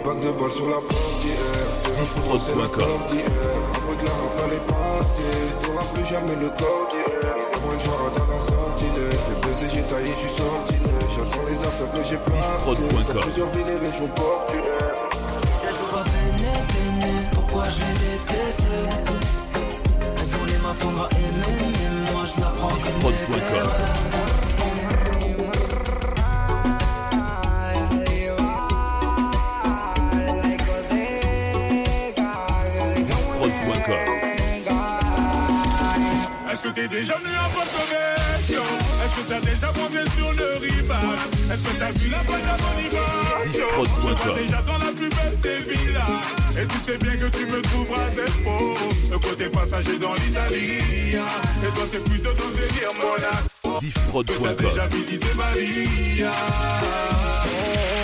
pack de balles sur la portière. C'est la cordière. Après que la main fallait passer, t'auras plus jamais le corps d'hier. Moi je rentre dans sortilège. Les baisers j'ai taillé, je suis sortilège. J'attends les affaires que j'ai placées. Dans plusieurs villes et régions portuaires. Pourquoi je l'ai laissé seul? Elle voulait m'apprendre à aimer, mais moi je n'apprends que mes erreurs. Est-ce que t'es déjà venu à Porto Vecchio? Est-ce que t'as déjà posé sur le rivage? Est-ce que t'as vu la balle à Bonifacio? Je vois déjà dans la plus belle des villas. Et tu sais bien que tu me trouveras cette peau. Le côté passager dans l'Italie. Et toi t'es plutôt dans le délire Monaco. T'as déjà visité Maria.